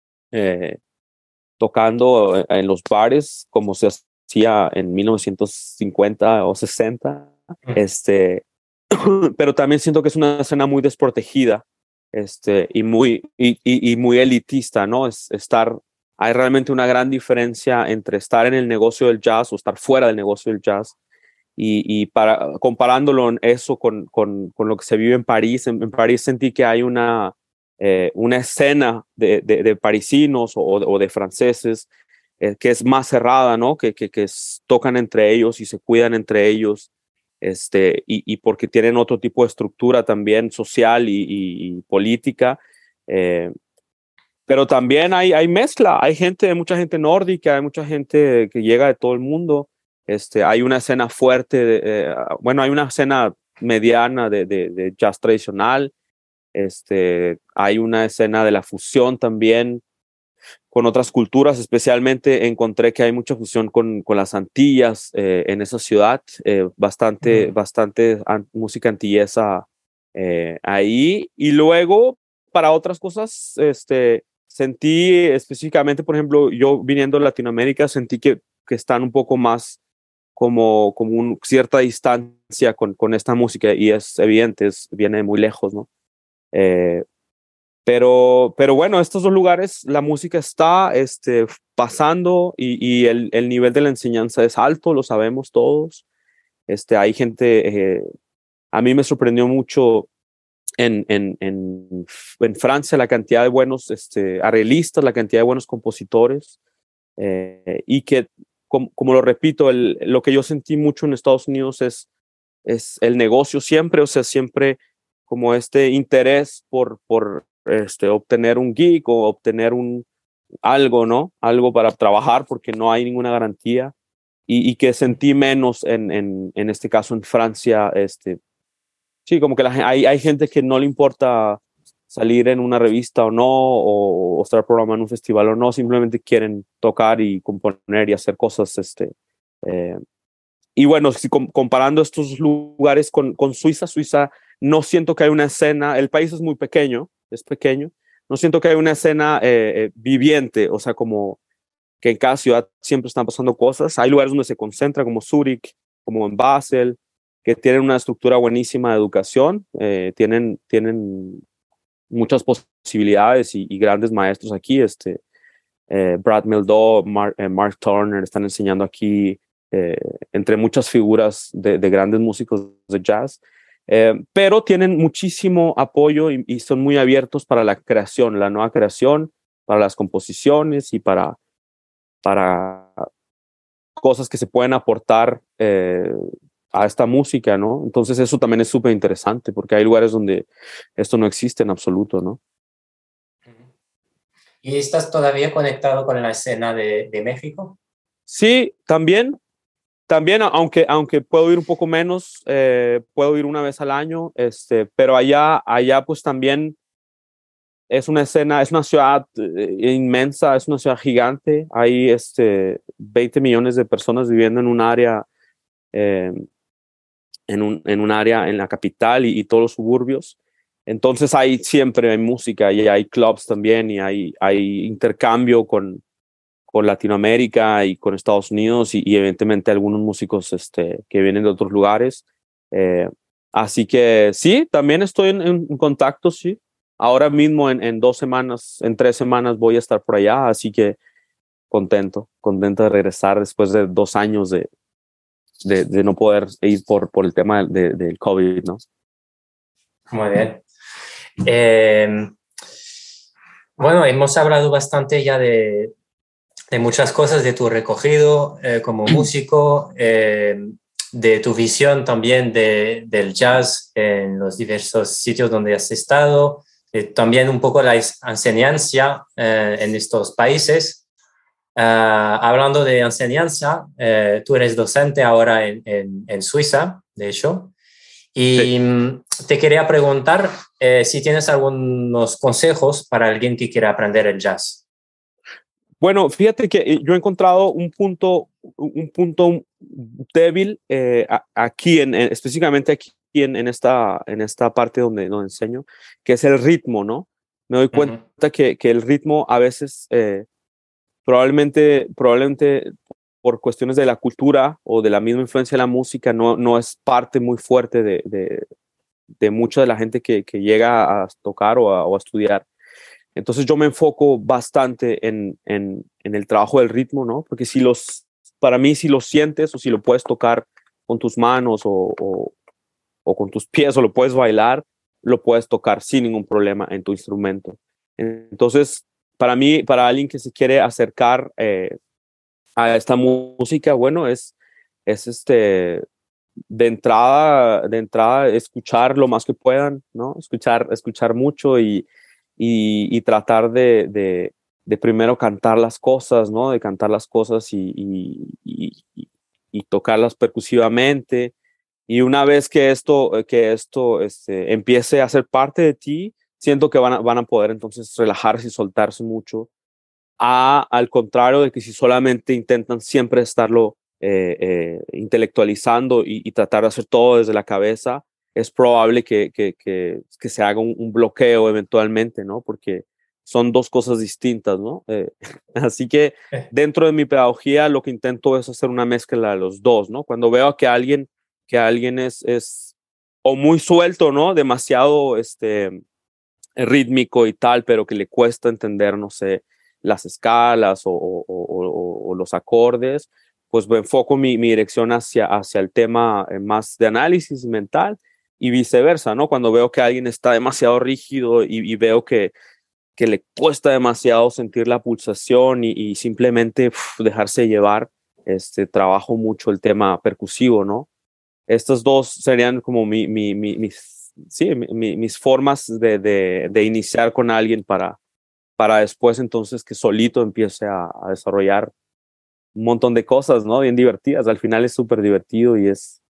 tocando en los bares como se hacía en 1950 o 60. Pero también siento que es una escena muy desprotegida, y muy elitista, ¿no? Hay realmente una gran diferencia entre estar en el negocio del jazz o estar fuera del negocio del jazz. Comparándolo en eso con lo que se vive en París, en París sentí que hay una escena de parisinos o de franceses que es más cerrada, ¿no? Que tocan entre ellos y se cuidan entre ellos, y porque tienen otro tipo de estructura también social y política. Pero también hay mezcla, mucha gente nórdica, hay mucha gente que llega de todo el mundo. Hay una escena fuerte, bueno, hay una escena mediana de jazz tradicional. Hay una escena de la fusión también con otras culturas. Especialmente encontré que hay mucha fusión con las Antillas en esa ciudad, bastante música antillesa ahí. Y luego, para otras cosas, sentí específicamente, por ejemplo, yo viniendo de Latinoamérica, sentí que están un poco más como cierta distancia con esta música, y es evidente, viene muy lejos, ¿no? pero bueno, estos dos lugares, la música está pasando y el nivel de la enseñanza es alto, lo sabemos todos. Hay gente, a mí me sorprendió mucho en Francia la cantidad de buenos arreglistas, la cantidad de buenos compositores, y que, como lo repito, lo que yo sentí mucho en Estados Unidos es el negocio siempre, o sea, siempre como este interés por obtener un gig o obtener algo, ¿no? Algo para trabajar porque no hay ninguna garantía y que sentí menos en este caso en Francia, sí, como que hay gente que no le importa salir en una revista o no, o estar programando en un festival o no, simplemente quieren tocar y componer y hacer cosas, eh, y bueno, si comparando estos lugares con Suiza no siento que hay una escena, el país es pequeño, no siento que hay una escena viviente, o sea, como que en cada ciudad siempre están pasando cosas. Hay lugares donde se concentra, como Zúrich, como en Basel, que tienen una estructura buenísima de educación, tienen muchas posibilidades y grandes maestros aquí, Brad Mehldau, Mark Turner están enseñando aquí, entre muchas figuras de grandes músicos de jazz, pero tienen muchísimo apoyo y son muy abiertos para la creación, la nueva creación, para las composiciones y para cosas que se pueden aportar a esta música, ¿no? Entonces eso también es súper interesante porque hay lugares donde esto no existe en absoluto, ¿no? ¿Y estás todavía conectado con la escena de México? Sí, también, aunque puedo ir un poco menos, puedo ir una vez al año, pero allá pues también es una escena, es una ciudad inmensa, es una ciudad gigante, hay 20 millones de personas viviendo en un área, eh, en un área en la capital y todos los suburbios. Entonces siempre hay música y hay clubs también y hay intercambio con Latinoamérica y con Estados Unidos y evidentemente algunos músicos que vienen de otros lugares. Eh, Así que sí, también estoy en contacto, sí. Ahora mismo en 2 semanas, en 3 semanas voy a estar por allá, así que contento de regresar después de 2 años de no poder ir por el tema del COVID, ¿no? Muy bien. Bueno, hemos hablado bastante ya de muchas cosas, de tu recogido como músico, de tu visión también del jazz en los diversos sitios donde has estado, también un poco la enseñanza en estos países. Hablando de enseñanza, tú eres docente ahora en Suiza, de hecho, y Sí. te quería preguntar si tienes algunos consejos para alguien que quiera aprender el jazz. Bueno, fíjate que yo he encontrado un punto débil aquí, específicamente aquí en esta parte donde enseño, que es el ritmo, ¿no? Me doy cuenta que el ritmo a veces, probablemente por cuestiones de la cultura o de la misma influencia de la música, no es parte muy fuerte de mucha de la gente que llega a tocar o a estudiar. Entonces yo me enfoco bastante en el trabajo del ritmo, ¿no? Porque para mí, si lo sientes o si lo puedes tocar con tus manos o con tus pies o lo puedes bailar, lo puedes tocar sin ningún problema en tu instrumento. Entonces, para mí, para alguien que se quiere acercar a esta música, bueno, es de entrada escuchar lo más que puedan, ¿no? Escuchar mucho y tratar de primero cantar las cosas, ¿no? De cantar las cosas y tocarlas percusivamente. Y una vez que esto empiece a ser parte de ti, siento que van a poder entonces relajarse y soltarse mucho. Al contrario de que si solamente intentan siempre estarlo intelectualizando y tratar de hacer todo desde la cabeza, es probable que se haga un bloqueo eventualmente, ¿no? Porque son dos cosas distintas, ¿no? Así que dentro de mi pedagogía lo que intento es hacer una mezcla de los dos, ¿no? Cuando veo que alguien es o muy suelto, ¿no? Demasiado, rítmico y tal, pero que le cuesta entender, no sé, las escalas o los acordes, pues enfoco mi dirección hacia el tema más de análisis mental y viceversa, ¿no? Cuando veo que alguien está demasiado rígido y veo que le cuesta demasiado sentir la pulsación y simplemente dejarse llevar, trabajo mucho el tema percusivo, ¿no? Estas dos serían como mis formas de iniciar con alguien para después entonces que solito empiece a desarrollar un montón de cosas, ¿no? Bien divertidas. Al final es súper divertido y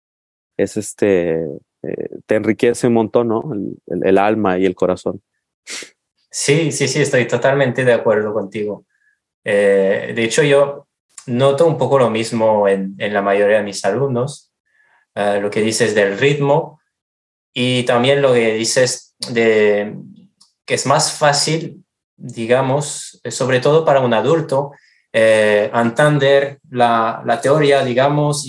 te enriquece un montón, ¿no? El alma y el corazón. Sí, sí, sí, estoy totalmente de acuerdo contigo. De hecho, yo noto un poco lo mismo en la mayoría de mis alumnos, lo que dices del ritmo y también lo que dices de que es más fácil, digamos, sobre todo para un adulto, entender la teoría, digamos,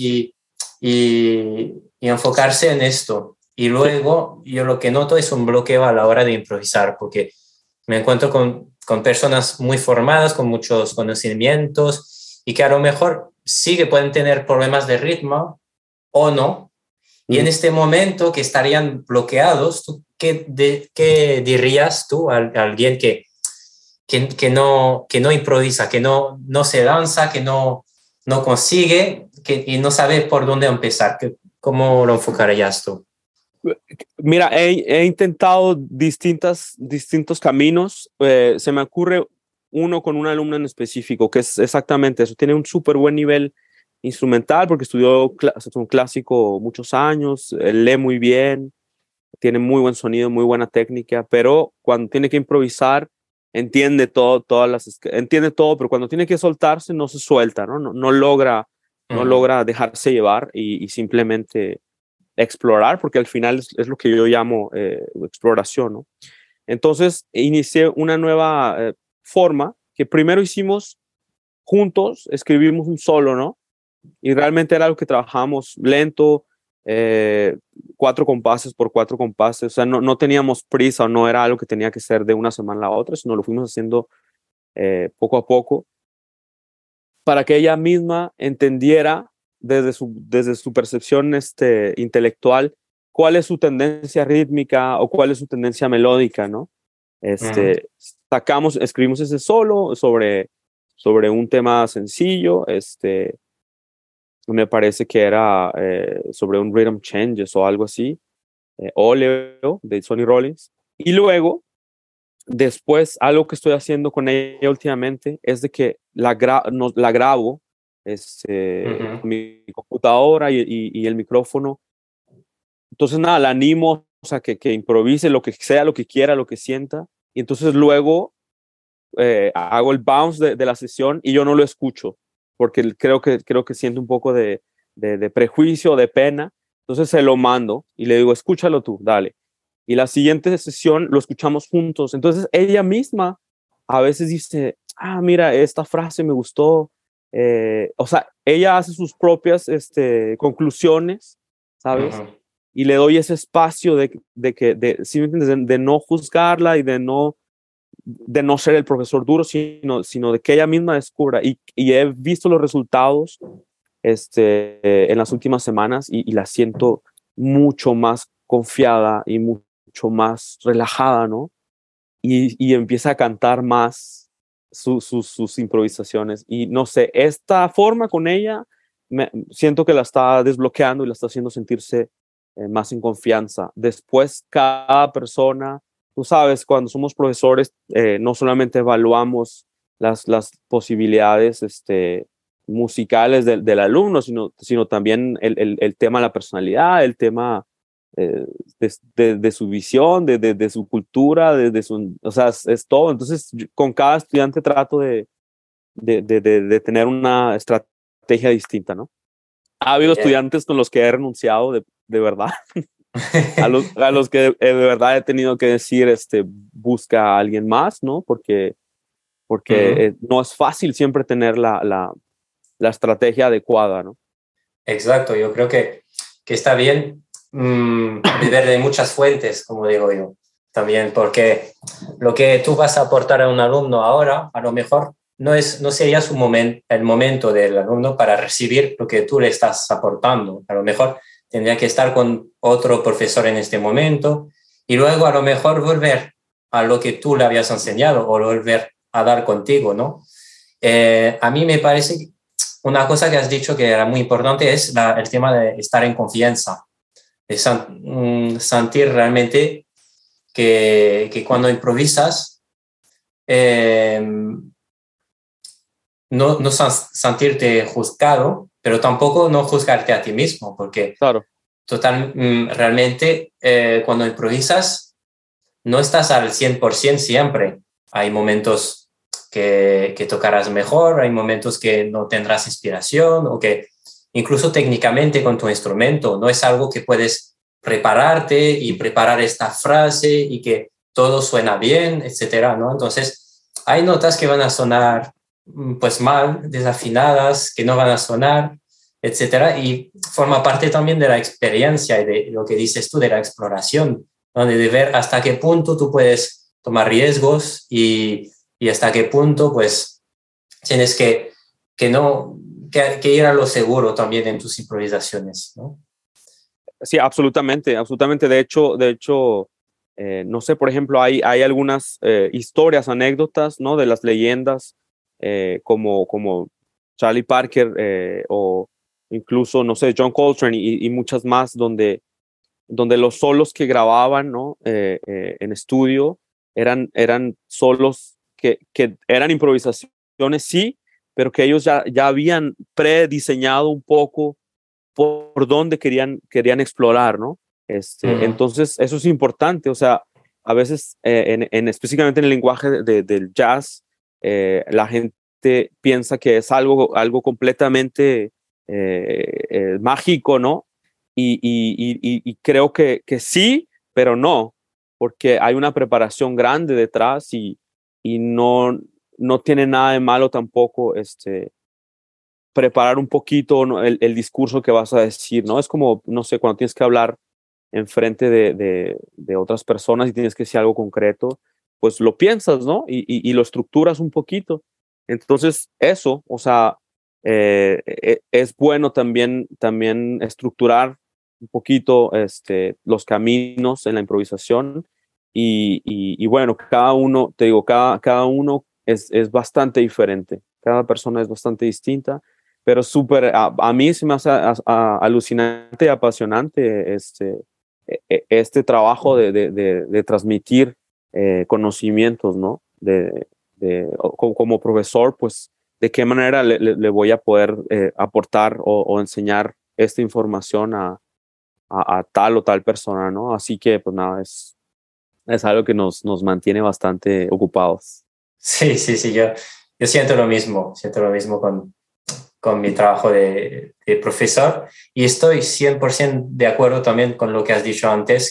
y enfocarse en esto. Y luego yo lo que noto es un bloqueo a la hora de improvisar, porque me encuentro con personas muy formadas, con muchos conocimientos y que a lo mejor sí que pueden tener problemas de ritmo o no. Y en este momento que estarían bloqueados, ¿tú qué dirías tú a alguien que no improvisa, que no se lanza, que no consigue y no sabe por dónde empezar? ¿Cómo lo enfocarías tú? Mira, he intentado distintos caminos. Se me ocurre uno con una alumna en específico, que es exactamente eso. Tiene un súper buen nivel instrumental porque estudió un clásico muchos años, lee muy bien, tiene muy buen sonido, muy buena técnica, pero cuando tiene que improvisar, entiende todo, entiende todo, pero cuando tiene que soltarse, no se suelta, ¿no? No logra dejarse llevar y simplemente explorar, porque al final es lo que yo llamo exploración, ¿no? Entonces inicié una nueva forma que primero hicimos juntos, escribimos un solo, ¿no? Y realmente era algo que trabajábamos lento, 4 compases por 4 compases, o sea, no teníamos prisa, no era algo que tenía que ser de una semana a la otra, sino lo fuimos haciendo poco a poco para que ella misma entendiera desde su percepción intelectual cuál es su tendencia rítmica o cuál es su tendencia melódica, ¿no? Escribimos ese solo sobre un tema sencillo, me parece que era sobre un rhythm changes o algo así, Oleo de Sonny Rollins, y luego después, algo que estoy haciendo con ella últimamente es de que la grabo con mi computadora y el micrófono. Entonces, nada, la animo, o sea, que improvise lo que sea, lo que quiera, lo que sienta. Y entonces luego hago el bounce de la sesión y yo no lo escucho, porque creo que siento un poco de prejuicio, de pena. Entonces se lo mando y le digo, escúchalo tú, dale. Y la siguiente sesión lo escuchamos juntos. Entonces ella misma a veces dice, mira, esta frase me gustó. O sea, ella hace sus propias conclusiones, ¿sabes? Y le doy ese espacio ¿sí me entiendes? De no juzgarla y de no ser el profesor duro, sino de que ella misma descubra. Y he visto los resultados en las últimas semanas y la siento mucho más confiada y mucho más relajada, ¿no? Y empieza a cantar más sus improvisaciones. Y no sé, esta forma con ella, siento que la está desbloqueando y la está haciendo sentirse más en confianza. Después, cada persona, tú sabes, cuando somos profesores, no solamente evaluamos las posibilidades musicales del alumno, sino también el tema de la personalidad, el tema de su visión, de su cultura, o sea, es todo. Entonces, con cada estudiante trato de tener una estrategia distinta, ¿no? Ha habido estudiantes con los que he renunciado de verdad, a los que de verdad he tenido que decir, busca a alguien más, ¿no? Porque no es fácil siempre tener la estrategia adecuada, ¿no? Exacto, yo creo que está bien beber de muchas fuentes, como digo yo. también, porque lo que tú vas a aportar a un alumno ahora, a lo mejor no sería el momento del alumno para recibir lo que tú le estás aportando. A lo mejor tendría que estar con otro profesor en este momento y luego a lo mejor volver a lo que tú le habías enseñado o volver a dar contigo, ¿no? A mí me parece que una cosa que has dicho que era muy importante es el tema de estar en confianza, de sentir realmente que cuando improvisas, no sentirte juzgado, pero tampoco no juzgarte a ti mismo, porque Claro. realmente cuando improvisas no estás al 100% siempre. Hay momentos que tocarás mejor, hay momentos que no tendrás inspiración o que incluso técnicamente con tu instrumento no es algo que puedes prepararte y preparar esta frase y que todo suena bien, etcétera, ¿no? Entonces, hay notas que van a sonar pues mal, desafinadas, que no van a sonar, etcétera, y forma parte también de la experiencia y de lo que dices tú, de la exploración, donde de ver hasta qué punto tú puedes tomar riesgos y hasta qué punto pues tienes que ir a lo seguro también en tus improvisaciones, ¿no? Sí, absolutamente, absolutamente. De hecho, no sé, por ejemplo, hay algunas historias, anécdotas, ¿no? De las leyendas, como Charlie Parker o incluso, no sé, John Coltrane y muchas más, donde los solos que grababan, ¿no? En estudio eran solos que eran improvisaciones, sí, pero que ellos ya habían prediseñado un poco por dónde querían explorar, ¿no? Entonces, eso es importante, o sea, a veces, específicamente en el lenguaje del jazz, la gente piensa que es algo completamente mágico, ¿no? Y creo que sí, pero no, porque hay una preparación grande detrás y no tiene nada de malo tampoco, preparar un poquito, ¿no? el discurso que vas a decir, ¿no? Es como, no sé, cuando tienes que hablar enfrente de otras personas y tienes que decir algo concreto, pues lo piensas, ¿no? Y lo estructuras un poquito. Entonces, eso, o sea, es bueno también estructurar un poquito los caminos en la improvisación y bueno, cada uno, te digo, cada uno es bastante diferente, cada persona es bastante distinta, pero súper, a mí se me hace alucinante y apasionante este trabajo de transmitir conocimientos, ¿no? Como profesor, pues, ¿de qué manera le voy a poder aportar o enseñar esta información a tal o tal persona, ¿no? Así que, pues nada, es algo que nos mantiene bastante ocupados. Sí, sí, sí, yo siento lo mismo con mi trabajo de profesor y estoy 100% de acuerdo también con lo que has dicho antes,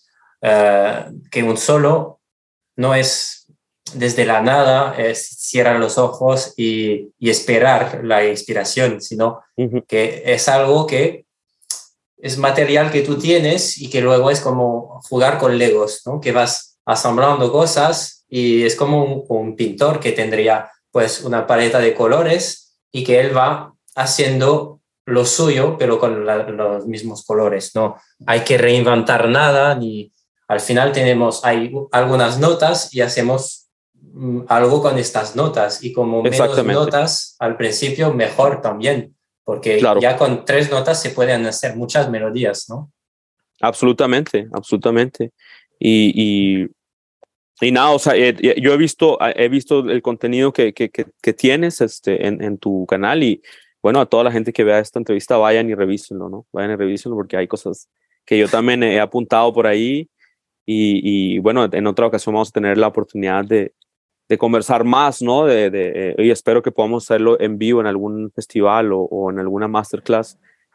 que un solo no es desde la nada, es cierrar los ojos y esperar la inspiración, sino que es algo que es material que tú tienes y que luego es como jugar con Legos, ¿no? Que vas asamblando cosas y es como un pintor que tendría pues una paleta de colores y que él va haciendo lo suyo, pero con los mismos colores. No hay que reinventar nada, ni al final hay algunas notas y hacemos algo con estas notas y como menos notas al principio, mejor también, porque claro, ya con 3 notas se pueden hacer muchas melodías, ¿no? Absolutamente, absolutamente. Y nada, o sea, yo he visto el contenido que tienes en tu canal y bueno, a toda la gente que vea esta entrevista, vayan y revísenlo, ¿no? Vayan y revísenlo porque hay cosas que yo también he apuntado por ahí y bueno, en otra ocasión vamos a tener la oportunidad de conversar más, ¿no? Y espero que podamos hacerlo en vivo en algún festival o en alguna masterclass.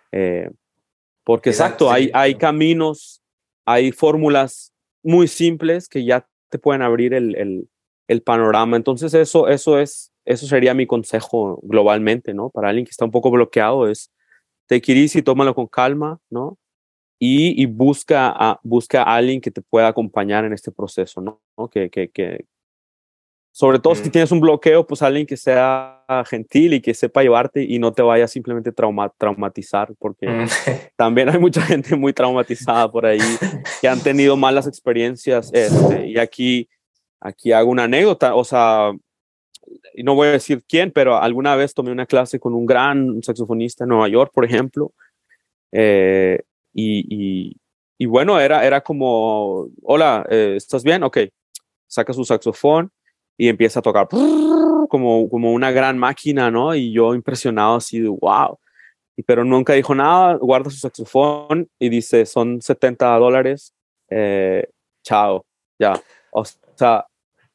Porque exacto, hay caminos, hay fórmulas muy simples que ya te pueden abrir el panorama. Entonces eso sería mi consejo globalmente, ¿no? Para alguien que está un poco bloqueado es take it easy, tómalo con calma, ¿no? y busca a alguien que te pueda acompañar en este proceso, ¿no? Que sobre todo si tienes un bloqueo, pues alguien que sea gentil y que sepa llevarte y no te vaya simplemente traumatizar, porque también hay mucha gente muy traumatizada por ahí que han tenido malas experiencias. Y aquí hago una anécdota, o sea, y no voy a decir quién, pero alguna vez tomé una clase con un gran saxofonista en Nueva York, por ejemplo, eh, y, y bueno, era como, hola, ¿estás bien? Ok, saca su saxofón y empieza a tocar como una gran máquina, ¿no? Y yo impresionado así de wow. Pero nunca dijo nada, guarda su saxofón y dice, son $70, chao, ya. O sea,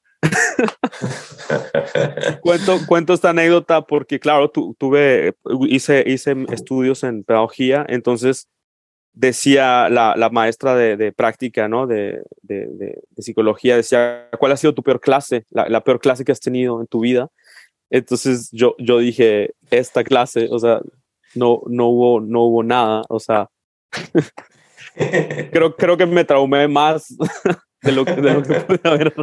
cuento esta anécdota porque, claro, hice estudios en pedagogía, entonces decía la maestra de práctica, ¿no? De psicología, decía, ¿cuál ha sido tu peor clase? La peor clase que has tenido en tu vida. Entonces yo dije, esta clase, o sea, no hubo nada, o sea, creo que me traumé más de lo que pude haber.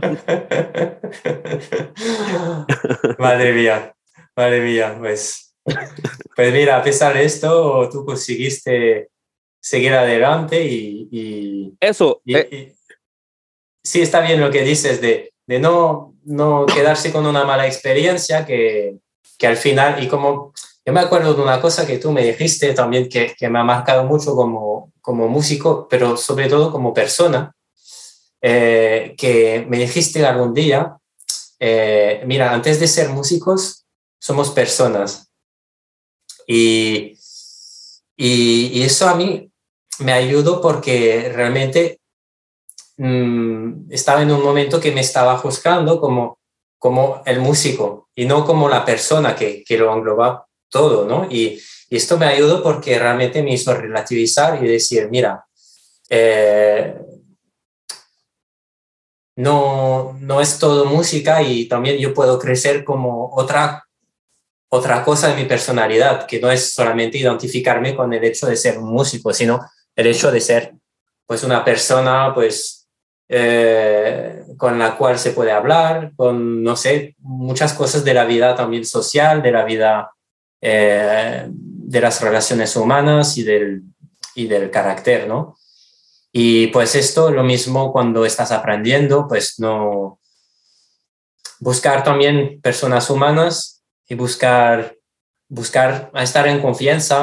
Madre mía, pues mira, a pesar de esto, tú conseguiste seguir adelante Eso, y sí está bien lo que dices de no quedarse con una mala experiencia que al final, y como yo me acuerdo de una cosa que tú me dijiste también que me ha marcado mucho como músico, pero sobre todo como persona, que me dijiste algún día, mira, antes de ser músicos, somos personas. Y, y eso a mí me ayudó porque realmente estaba en un momento que me estaba juzgando como el músico y no como la persona que lo engloba todo, ¿no? Y esto me ayudó porque realmente me hizo relativizar y decir, mira, no es todo música y también yo puedo crecer como otra cosa de mi personalidad, que no es solamente identificarme con el hecho de ser un músico, sino el hecho de ser pues una persona pues con la cual se puede hablar, con, no sé, muchas cosas de la vida también social, de la vida de las relaciones humanas y del carácter, ¿no? Y pues esto, lo mismo cuando estás aprendiendo, pues no buscar también personas humanas y buscar estar en confianza,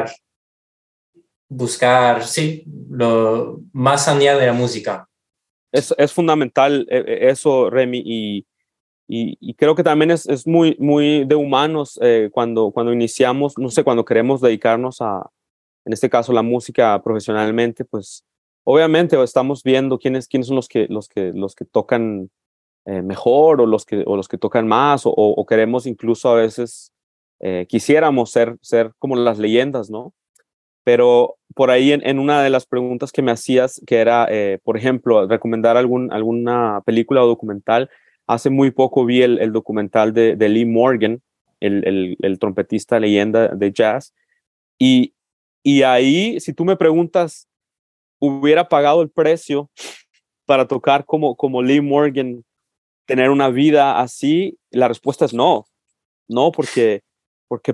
buscar, sí, lo más allá de la música. es fundamental eso, Remy, y creo que también es muy de humanos cuando iniciamos, no sé, cuando queremos dedicarnos en este caso, la música profesionalmente, pues obviamente estamos viendo quiénes son los que tocan mejor o los que tocan más o queremos incluso a veces, quisiéramos ser como las leyendas, ¿no? Pero por ahí en una de las preguntas que me hacías, que era, por ejemplo, recomendar alguna película o documental, hace muy poco vi el documental de Lee Morgan, el trompetista leyenda de jazz, y, y ahí, si tú me preguntas, ¿hubiera pagado el precio para tocar como Lee Morgan, tener una vida así? La respuesta es no, no, porque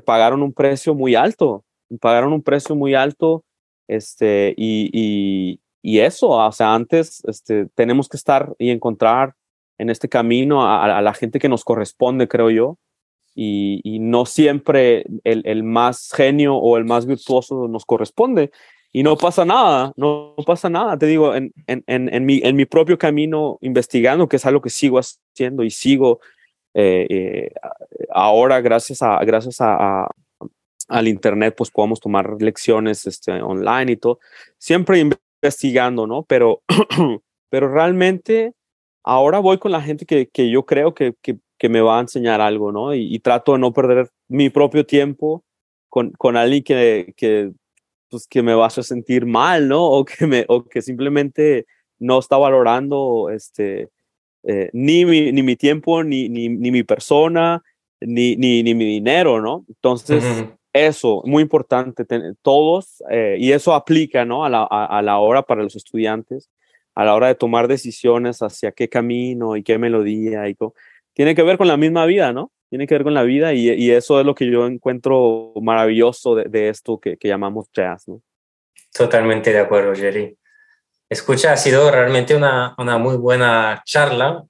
pagaron un precio muy alto, y eso, o sea, antes, tenemos que estar y encontrar en este camino a la gente que nos corresponde, creo yo, y no siempre el más genio o el más virtuoso nos corresponde. Y no pasa nada, no pasa nada. Te digo, en mi propio camino investigando, que es algo que sigo haciendo y sigo ahora, al internet, pues podemos tomar lecciones online y todo, siempre investigando, ¿no? Pero realmente ahora voy con la gente que yo creo que me va a enseñar algo, ¿no? Y trato de no perder mi propio tiempo con alguien pues, que me va a hacer sentir mal, ¿no? O que simplemente no está valorando ni mi tiempo, ni mi persona, ni mi dinero, ¿no? Entonces, Uh-huh. Eso, muy importante, todos, y eso aplica, ¿no? A la hora para los estudiantes, a la hora de tomar decisiones hacia qué camino y qué melodía tiene que ver con la misma vida, ¿no? Tiene que ver con la vida y eso es lo que yo encuentro maravilloso de esto que llamamos jazz, ¿no? Totalmente de acuerdo, Jerry. Escucha, ha sido realmente una muy buena charla.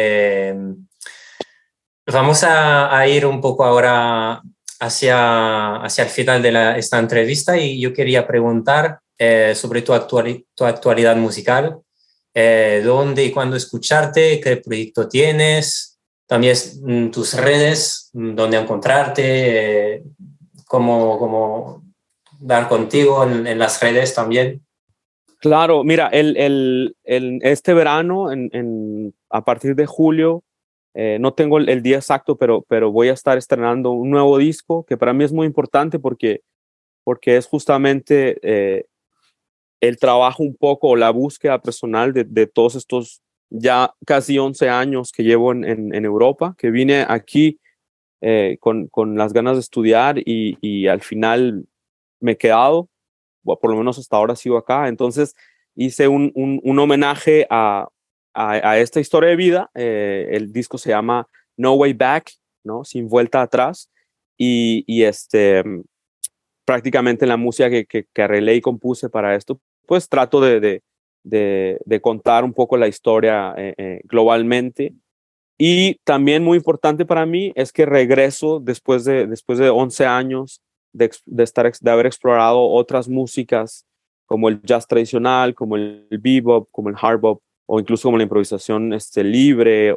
Vamos a ir un poco ahora hacia el final de esta entrevista y yo quería preguntar sobre tu actualidad musical, dónde y cuándo escucharte, qué proyecto tienes, también tus redes, dónde encontrarte, cómo dar contigo en las redes también. Claro, mira, este verano, a partir de julio, no tengo el día exacto, pero voy a estar estrenando un nuevo disco que para mí es muy importante porque es justamente el trabajo un poco, la búsqueda personal de todos estos ya casi 11 años que llevo en Europa, que vine aquí con las ganas de estudiar y al final me he quedado, o por lo menos hasta ahora sigo acá. Entonces hice un homenaje a esta historia de vida. El disco se llama No Way Back, ¿no? Sin vuelta atrás. Y prácticamente la música que arreglé y compuse para esto, pues trato de contar un poco la historia globalmente. Y también muy importante para mí es que regreso después de 11 años de haber explorado otras músicas como el jazz tradicional, como el bebop, como el hard bop, o incluso como la improvisación libre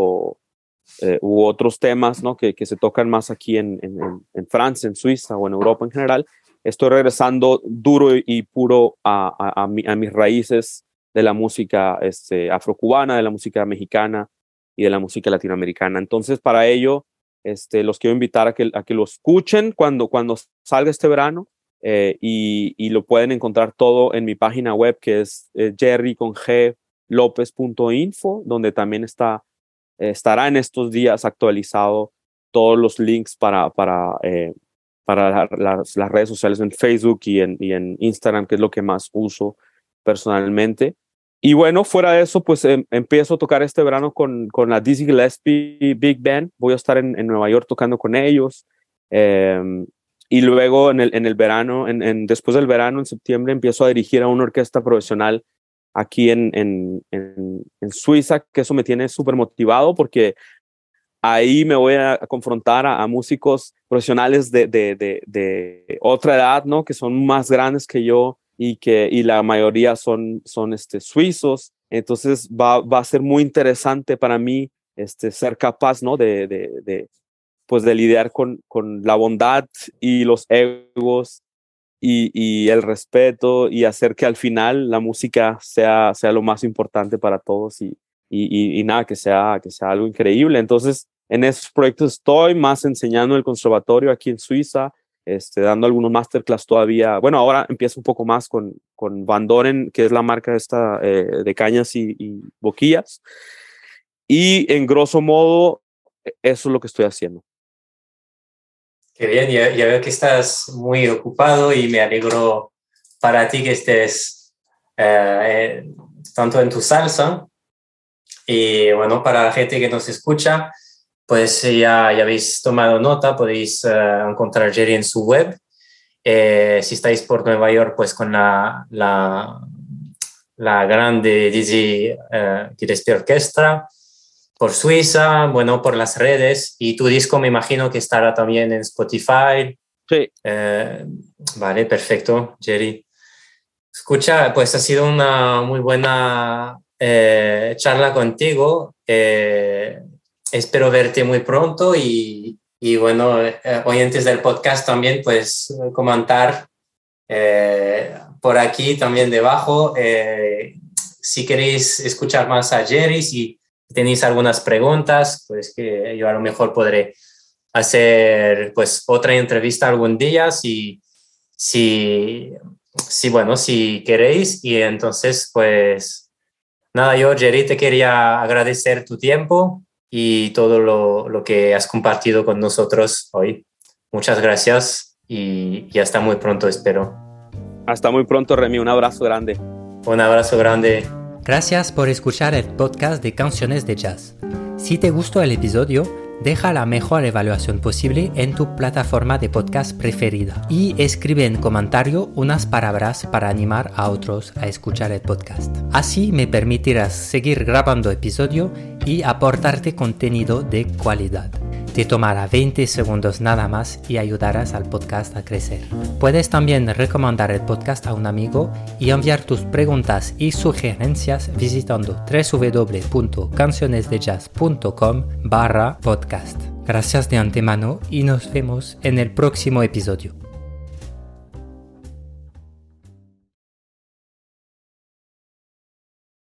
u otros temas, ¿no? que se tocan más aquí en Francia, en Suiza o en Europa en general. Estoy regresando duro y puro a mis raíces de la música afrocubana, de la música mexicana y de la música latinoamericana. Entonces, para ello, los quiero invitar a que lo escuchen cuando salga este verano y lo pueden encontrar todo en mi página web, que es jerryconglopez.info, donde también estará en estos días actualizado todos los links para las redes sociales en Facebook y en Instagram, que es lo que más uso personalmente. Y bueno, fuera de eso, pues empiezo a tocar este verano con la Dizzy Gillespie Big Band. Voy a estar en Nueva York tocando con ellos. Y luego en el verano, después del verano, en septiembre, empiezo a dirigir a una orquesta profesional aquí en Suiza, que eso me tiene súper motivado porque ahí me voy a confrontar a músicos profesionales de otra edad, ¿no? Que son más grandes que yo y la mayoría son suizos. Entonces va a ser muy interesante para mí ser capaz, ¿no? Pues de lidiar con la bondad y los egos y el respeto y hacer que al final la música sea lo más importante para todos y nada, que sea algo increíble. Entonces, en esos proyectos estoy más enseñando en el conservatorio aquí en Suiza, dando algunos masterclass todavía. Bueno, ahora empiezo un poco más con Van Doren, que es la marca esta de cañas y boquillas. Y en grosso modo, eso es lo que estoy haciendo. Qué bien, ya veo que estás muy ocupado y me alegro para ti que estés tanto en tu salsa. Y bueno, para la gente que nos escucha, pues ya habéis tomado nota, podéis encontrar a Jerry en su web. Si estáis por Nueva York, pues con la grande Dizzy Gillespie Orchestra. Por Suiza, bueno, por las redes. Y tu disco me imagino que estará también en Spotify. Sí. Vale, perfecto, Jerry. Escucha, pues ha sido una muy buena charla contigo. Espero verte muy pronto y bueno, oyentes del podcast también, pues comentar por aquí también debajo. Si queréis escuchar más a Jerry, si tenéis algunas preguntas, pues que yo a lo mejor podré hacer pues otra entrevista algún día si bueno, si queréis. Y entonces pues nada, yo Jerry te quería agradecer tu tiempo y todo lo que has compartido con nosotros hoy. Muchas gracias. y hasta muy pronto, espero. Hasta muy pronto, Remy. Un abrazo grande. Un abrazo grande. Gracias por escuchar el podcast de Canciones de Jazz. Si te gustó el episodio, deja la mejor evaluación posible en tu plataforma de podcast preferida y escribe en comentario unas palabras para animar a otros a escuchar el podcast. Así me permitirás seguir grabando episodio y aportarte contenido de calidad. Te tomará 20 segundos nada más y ayudarás al podcast a crecer. Puedes también recomendar el podcast a un amigo y enviar tus preguntas y sugerencias visitando www.cancionesdejazz.com/podcast. Gracias de antemano y nos vemos en el próximo episodio.